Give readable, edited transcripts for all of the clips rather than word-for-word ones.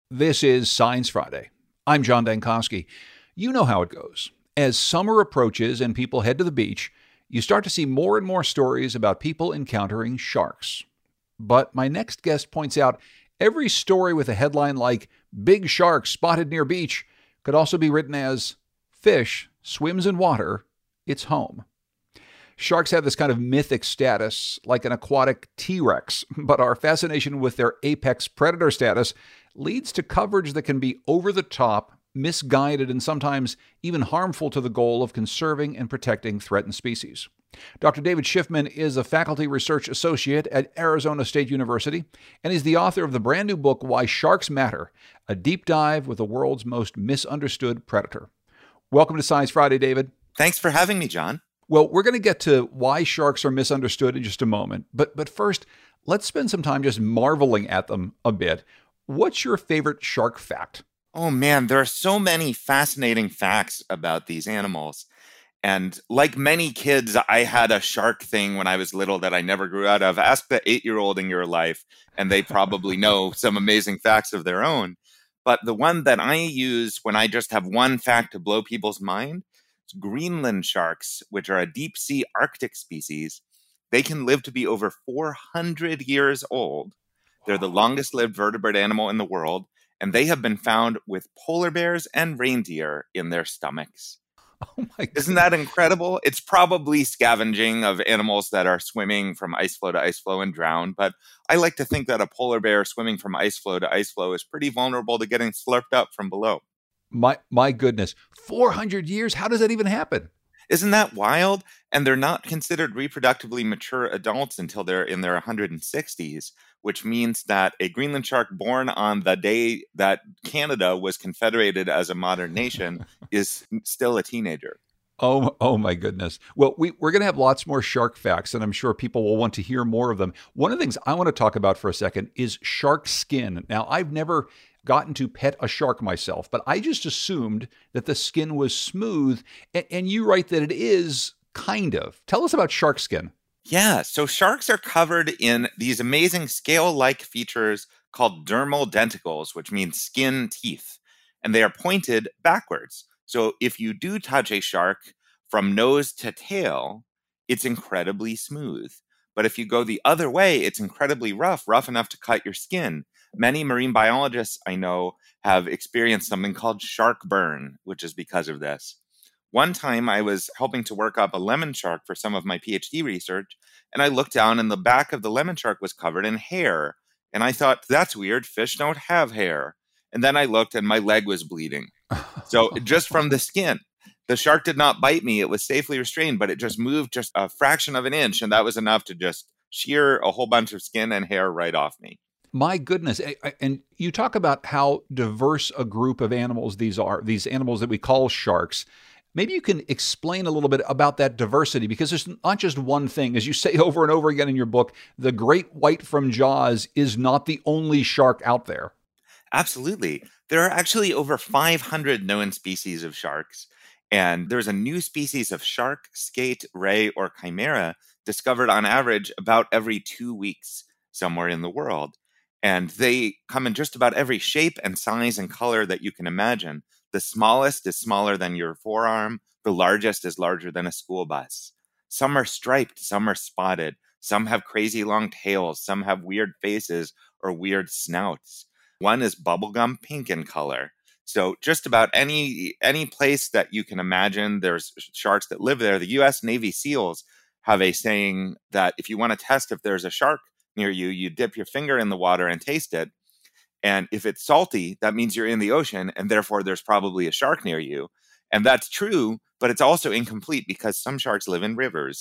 This is Science Friday. I'm John Dankosky. You know how it goes. As summer approaches and people head to the beach, you start to see more and more stories about people encountering sharks. But my next guest points out every story with a headline like Big Shark Spotted Near Beach could also be written as Fish Swims in Water, It's Home. Sharks have this kind of mythic status, like an aquatic T-Rex, but our fascination with their apex predator status leads to coverage that can be over the top, misguided, and sometimes even harmful to the goal of conserving and protecting threatened species. Dr. David Schiffman is a faculty research associate at Arizona State University, and he's the author of the brand new book, Why Sharks Matter, a deep dive with the world's most misunderstood predator. Welcome to Science Friday, David. Thanks for having me, John. Well, we're going to get to why sharks are misunderstood in just a moment. But first, let's spend some time just marveling at them a bit. What's your favorite shark fact? Oh man, there are so many fascinating facts about these animals. And like many kids, I had a shark thing when I was little that I never grew out of. Ask the 8-year-old in your life, and they probably know some amazing facts of their own. But the one that I use when I just have one fact to blow people's mind is Greenland sharks, which are a deep sea Arctic species. They can live to be over 400 years old. They're the longest lived vertebrate animal in the world, and they have been found with polar bears and reindeer in their stomachs. Oh my Isn't goodness. that incredible? It's probably scavenging of animals that are swimming from ice floe to ice floe and drown, but I like to think that a polar bear swimming from ice floe to ice floe is pretty vulnerable to getting slurped up from below. My goodness. 400 years? How does that even happen? Isn't that wild? And they're not considered reproductively mature adults until they're in their 160s, which means that a Greenland shark born on the day that Canada was confederated as a modern nation is still a teenager. Oh my goodness. Well, we're going to have lots more shark facts, and I'm sure people will want to hear more of them. One of the things I want to talk about for a second is shark skin. Now, I've never gotten to pet a shark myself, but I just assumed that the skin was smooth, and you write that it is kind of. Tell us about shark skin. Yeah, so sharks are covered in these amazing scale-like features called dermal denticles, which means skin teeth, and they are pointed backwards. So if you do touch a shark from nose to tail, it's incredibly smooth. But if you go the other way, it's incredibly rough enough to cut your skin. Many marine biologists I know have experienced something called shark burn, which is because of this. One time I was helping to work up a lemon shark for some of my PhD research, and I looked down and the back of the lemon shark was covered in hair. And I thought, that's weird, fish don't have hair. And then I looked and my leg was bleeding. So just from the skin, the shark did not bite me. It was safely restrained, but it just moved just a fraction of an inch. And that was enough to just shear a whole bunch of skin and hair right off me. My goodness. And you talk about how diverse a group of animals these are, these animals that we call sharks. Maybe you can explain a little bit about that diversity, because there's not just one thing. As you say over and over again in your book, the great white from Jaws is not the only shark out there. Absolutely. There are actually over 500 known species of sharks. And there's a new species of shark, skate, ray, or chimera discovered on average about every 2 weeks somewhere in the world. And they come in just about every shape and size and color that you can imagine. The smallest is smaller than your forearm. The largest is larger than a school bus. Some are striped, some are spotted. Some have crazy long tails. Some have weird faces or weird snouts. One is bubblegum pink in color. So just about any place that you can imagine, there's sharks that live there. The U.S. Navy SEALs have a saying that if you want to test if there's a shark near you, you dip your finger in the water and taste it. And if it's salty, that means you're in the ocean, and therefore there's probably a shark near you. And that's true, but it's also incomplete because some sharks live in rivers.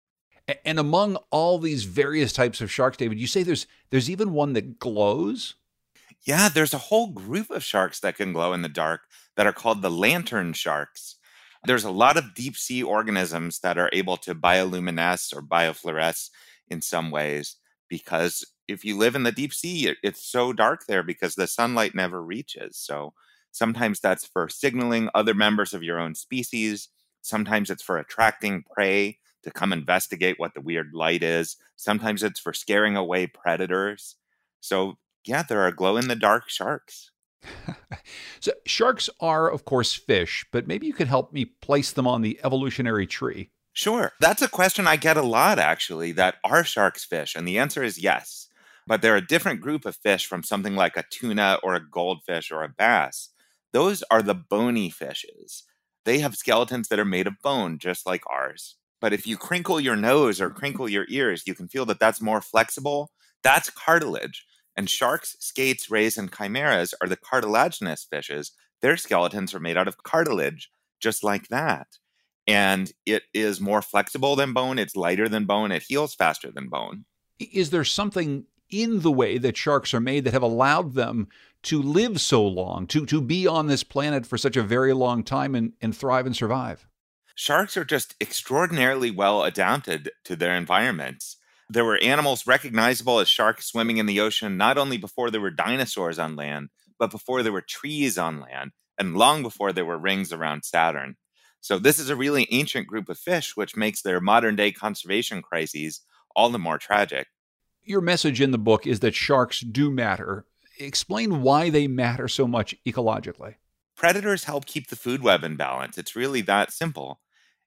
And among all these various types of sharks, David, you say there's even one that glows? Yeah, there's a whole group of sharks that can glow in the dark that are called the lantern sharks. There's a lot of deep sea organisms that are able to bioluminesce or biofluoresce in some ways, because if you live in the deep sea, it's so dark there because the sunlight never reaches. So sometimes that's for signaling other members of your own species. Sometimes it's for attracting prey to come investigate what the weird light is. Sometimes it's for scaring away predators. So yeah, there are glow in the dark sharks. So, sharks are, of course, fish, but maybe you could help me place them on the evolutionary tree. Sure. That's a question I get a lot, actually, that are sharks fish? And the answer is yes. But they're a different group of fish from something like a tuna or a goldfish or a bass. Those are the bony fishes. They have skeletons that are made of bone, just like ours. But if you crinkle your nose or crinkle your ears, you can feel that that's more flexible. That's cartilage. And sharks, skates, rays, and chimeras are the cartilaginous fishes. Their skeletons are made out of cartilage, just like that. And it is more flexible than bone. It's lighter than bone. It heals faster than bone. Is there something in the way that sharks are made that have allowed them to live so long, to be on this planet for such a very long time and thrive and survive? Sharks are just extraordinarily well adapted to their environments. There were animals recognizable as sharks swimming in the ocean not only before there were dinosaurs on land, but before there were trees on land, and long before there were rings around Saturn. So, this is a really ancient group of fish, which makes their modern day conservation crises all the more tragic. Your message in the book is that sharks do matter. Explain why they matter so much ecologically. Predators help keep the food web in balance. It's really that simple.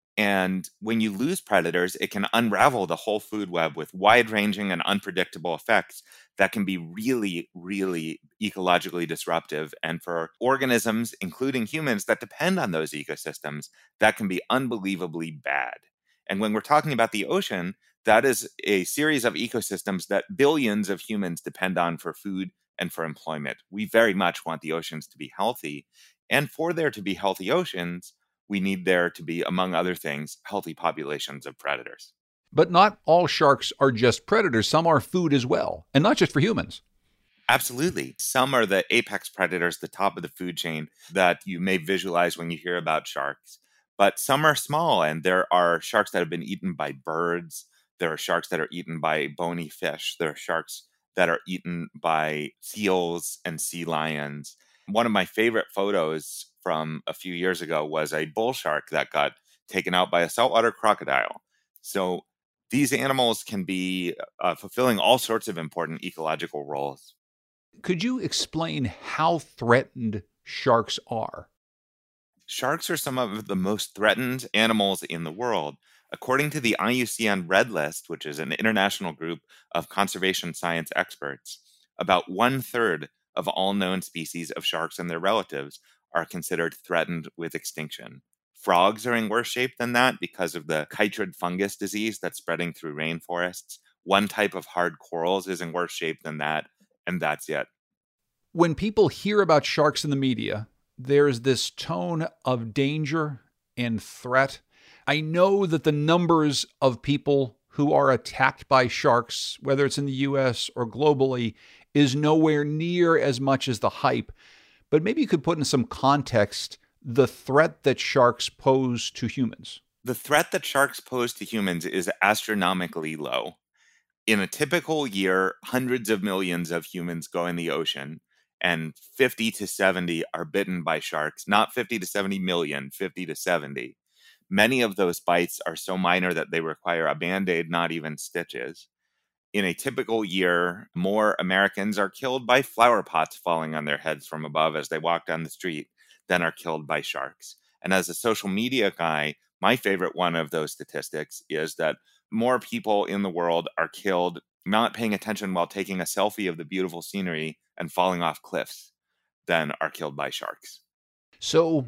And when you lose predators, it can unravel the whole food web with wide ranging and unpredictable effects that can be really, really ecologically disruptive. And for organisms, including humans, that depend on those ecosystems, that can be unbelievably bad. And when we're talking about the ocean, that is a series of ecosystems that billions of humans depend on for food and for employment. We very much want the oceans to be healthy. And for there to be healthy oceans, we need there to be, among other things, healthy populations of predators. But not all sharks are just predators. Some are food as well, and not just for humans. Absolutely. Some are the apex predators, the top of the food chain that you may visualize when you hear about sharks. But some are small, and there are sharks that have been eaten by birds. There are sharks that are eaten by bony fish. There are sharks that are eaten by seals and sea lions. One of my favorite photos from a few years ago was a bull shark that got taken out by a saltwater crocodile. So these animals can be fulfilling all sorts of important ecological roles. Could you explain how threatened sharks are? Sharks are some of the most threatened animals in the world. According to the IUCN Red List, which is an international group of conservation science experts, about 1/3 of all known species of sharks and their relatives are considered threatened with extinction. Frogs are in worse shape than that because of the chytrid fungus disease that's spreading through rainforests. One type of hard corals is in worse shape than that, and that's it. When people hear about sharks in the media, there's this tone of danger and threat. I know that the numbers of people who are attacked by sharks, whether it's in the US or globally, is nowhere near as much as the hype. But maybe you could put in some context the threat that sharks pose to humans. The threat that sharks pose to humans is astronomically low. In a typical year, hundreds of millions of humans go in the ocean, and 50 to 70 are bitten by sharks. Not 50 to 70 million, 50 to 70. Many of those bites are so minor that they require a band-aid, not even stitches. In a typical year, more Americans are killed by flower pots falling on their heads from above as they walk down the street than are killed by sharks. And as a social media guy, my favorite one of those statistics is that more people in the world are killed not paying attention while taking a selfie of the beautiful scenery and falling off cliffs than are killed by sharks. So,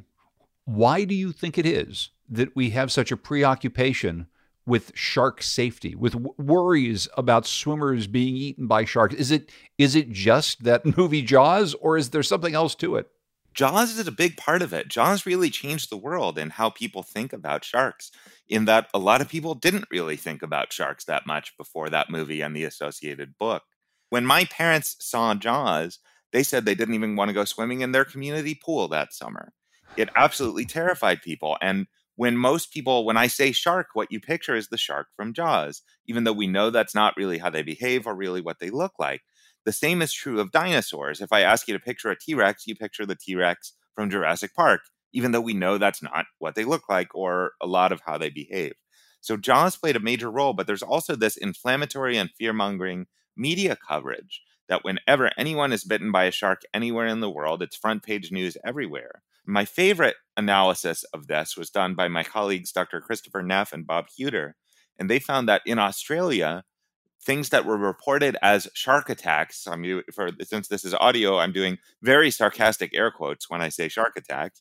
why do you think it is that we have such a preoccupation with shark safety, with worries about swimmers being eaten by sharks? Is it just that movie Jaws, or is there something else to it? Jaws is a big part of it. Jaws really changed the world and how people think about sharks, in that a lot of people didn't really think about sharks that much before that movie and the associated book. When my parents saw Jaws, they said they didn't even want to go swimming in their community pool that summer. It absolutely terrified people. And when I say shark, what you picture is the shark from Jaws, even though we know that's not really how they behave or really what they look like. The same is true of dinosaurs. If I ask you to picture a T-Rex, you picture the T-Rex from Jurassic Park, even though we know that's not what they look like or a lot of how they behave. So Jaws played a major role, but there's also this inflammatory and fear-mongering media coverage that whenever anyone is bitten by a shark anywhere in the world, it's front page news everywhere. My favorite analysis of this was done by my colleagues, Dr. Christopher Neff and Bob Huter, and they found that in Australia, things that were reported as shark attacks, since this is audio, I'm doing very sarcastic air quotes when I say shark attack,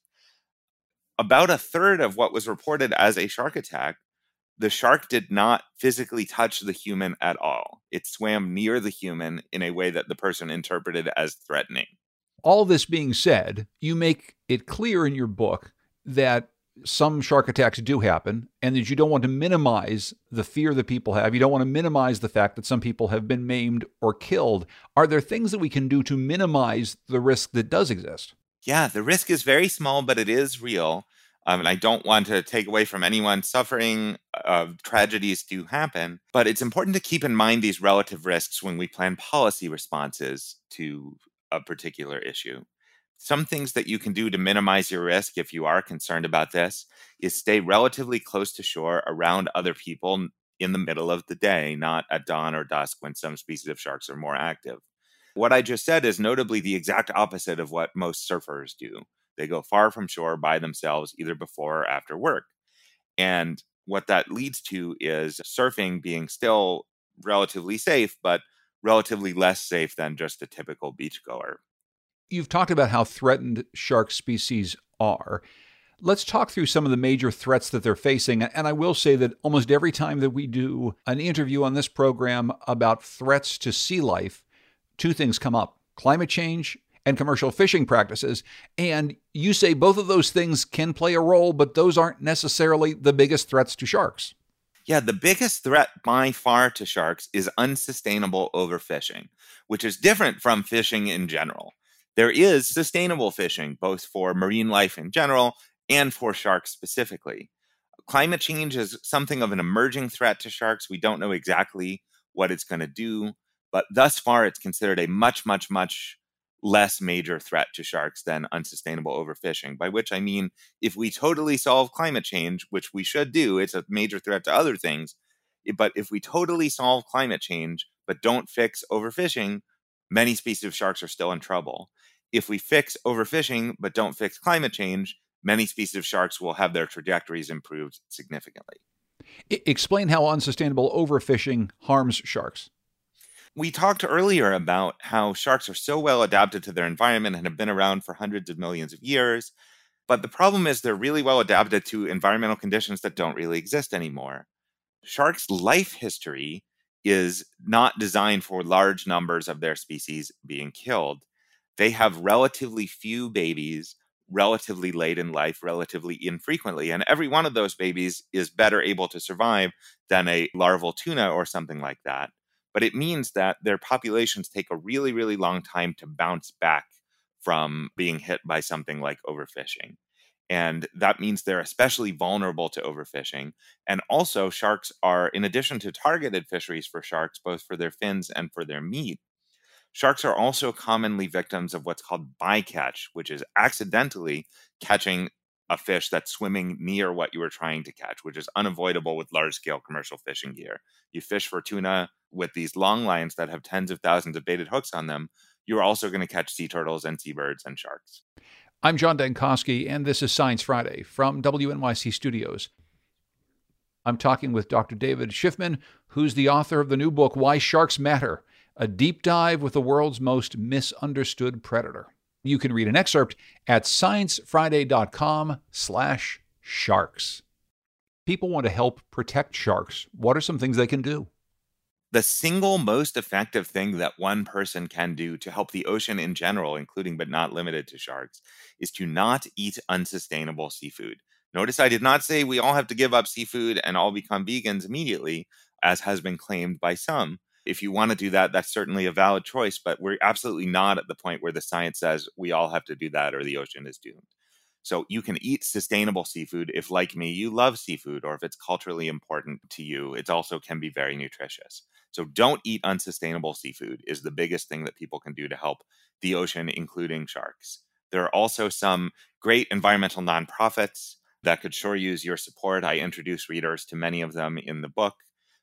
about a third of what was reported as a shark attack, the shark did not physically touch the human at all. It swam near the human in a way that the person interpreted as threatening. All this being said, you make it clear in your book that some shark attacks do happen and that you don't want to minimize the fear that people have. You don't want to minimize the fact that some people have been maimed or killed. Are there things that we can do to minimize the risk that does exist? Yeah, the risk is very small, but it is real. And I don't want to take away from anyone suffering. Tragedies do happen, but it's important to keep in mind these relative risks when we plan policy responses to a particular issue. Some things that you can do to minimize your risk if you are concerned about this is stay relatively close to shore around other people in the middle of the day, not at dawn or dusk when some species of sharks are more active. What I just said is notably the exact opposite of what most surfers do. They go far from shore by themselves, either before or after work. And what that leads to is surfing being still relatively safe, but relatively less safe than just a typical beachgoer. You've talked about how threatened shark species are. Let's talk through some of the major threats that they're facing. And I will say that almost every time that we do an interview on this program about threats to sea life, two things come up: climate change and commercial fishing practices. And you say both of those things can play a role, but those aren't necessarily the biggest threats to sharks. Yeah, the biggest threat by far to sharks is unsustainable overfishing, which is different from fishing in general. There is sustainable fishing, both for marine life in general and for sharks specifically. Climate change is something of an emerging threat to sharks. We don't know exactly what it's going to do, but thus far it's considered a much, much, much less major threat to sharks than unsustainable overfishing, by which I mean if we totally solve climate change, which we should do, it's a major threat to other things, but if we totally solve climate change but don't fix overfishing, many species of sharks are still in trouble. If we fix overfishing but don't fix climate change, many species of sharks will have their trajectories improved significantly. Explain how unsustainable overfishing harms sharks. We talked earlier about how sharks are so well adapted to their environment and have been around for hundreds of millions of years. But the problem is they're really well adapted to environmental conditions that don't really exist anymore. Sharks' life history is not designed for large numbers of their species being killed. They have relatively few babies, relatively late in life, relatively infrequently. And every one of those babies is better able to survive than a larval tuna or something like that. But it means that their populations take a really, really long time to bounce back from being hit by something like overfishing. And that means they're especially vulnerable to overfishing. And also, sharks are, in addition to targeted fisheries for sharks, both for their fins and for their meat, sharks are also commonly victims of what's called bycatch, which is accidentally catching a fish that's swimming near what you were trying to catch, which is unavoidable with large-scale commercial fishing gear. You fish for tuna with these long lines that have tens of thousands of baited hooks on them. You're also going to catch sea turtles and seabirds and sharks. I'm John Dankosky, and this is Science Friday from WNYC Studios. I'm talking with Dr. David Schiffman, who's the author of the new book, Why Sharks Matter, a deep dive with the world's most misunderstood predator. You can read an excerpt at sciencefriday.com/sharks. People want to help protect sharks. What are some things they can do? The single most effective thing that one person can do to help the ocean in general, including but not limited to sharks, is to not eat unsustainable seafood. Notice I did not say we all have to give up seafood and all become vegans immediately, as has been claimed by some. If you want to do that, that's certainly a valid choice, but we're absolutely not at the point where the science says we all have to do that or the ocean is doomed. So you can eat sustainable seafood if, like me, you love seafood, or if it's culturally important to you, it also can be very nutritious. So don't eat unsustainable seafood is the biggest thing that people can do to help the ocean, including sharks. There are also some great environmental nonprofits that could sure use your support. I introduce readers to many of them in the book.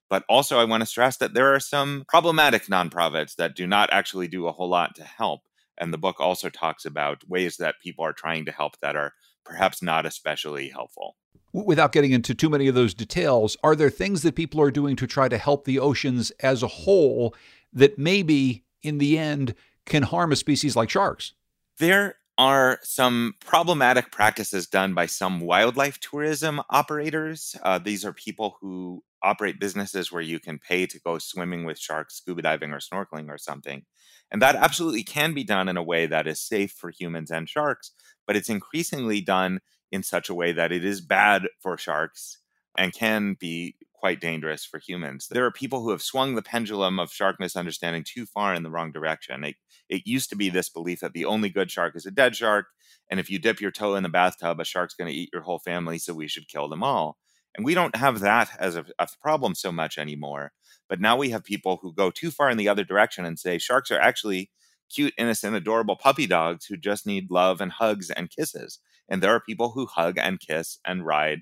But also, I want to stress that there are some problematic nonprofits that do not actually do a whole lot to help. And the book also talks about ways that people are trying to help that are perhaps not especially helpful. Without getting into too many of those details, are there things that people are doing to try to help the oceans as a whole that maybe in the end can harm a species like sharks? There are some problematic practices done by some wildlife tourism operators. These are people who operate businesses where you can pay to go swimming with sharks, scuba diving, or snorkeling or something. And that absolutely can be done in a way that is safe for humans and sharks, but it's increasingly done in such a way that it is bad for sharks and can be quite dangerous for humans. There are people who have swung the pendulum of shark misunderstanding too far in the wrong direction. It used to be this belief that the only good shark is a dead shark, and if you dip your toe in the bathtub, a shark's going to eat your whole family, so we should kill them all. And we don't have that as a problem so much anymore. But now we have people who go too far in the other direction and say sharks are actually cute, innocent, adorable puppy dogs who just need love and hugs and kisses. And there are people who hug and kiss and ride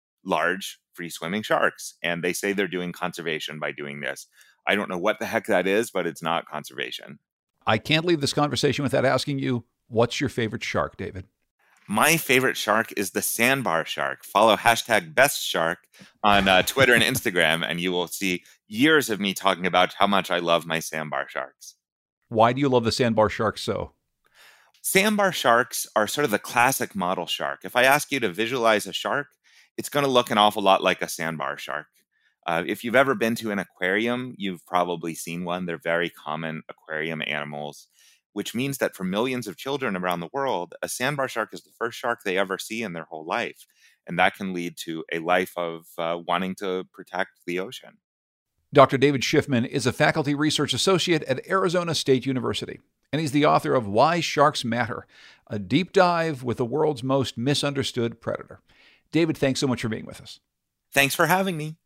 large free-swimming sharks. And they say they're doing conservation by doing this. I don't know what the heck that is, but it's not conservation. I can't leave this conversation without asking you, what's your favorite shark, David? My favorite shark is the sandbar shark. Follow #BestShark on Twitter and Instagram, and you will see years of me talking about how much I love my sandbar sharks. Why do you love the sandbar shark so? Sandbar sharks are sort of the classic model shark. If I ask you to visualize a shark, it's going to look an awful lot like a sandbar shark. If you've ever been to an aquarium, you've probably seen one. They're very common aquarium animals, which means that for millions of children around the world, a sandbar shark is the first shark they ever see in their whole life. And that can lead to a life of wanting to protect the ocean. Dr. David Schiffman is a faculty research associate at Arizona State University, and he's the author of Why Sharks Matter, a deep dive with the world's most misunderstood predator. David, thanks so much for being with us. Thanks for having me.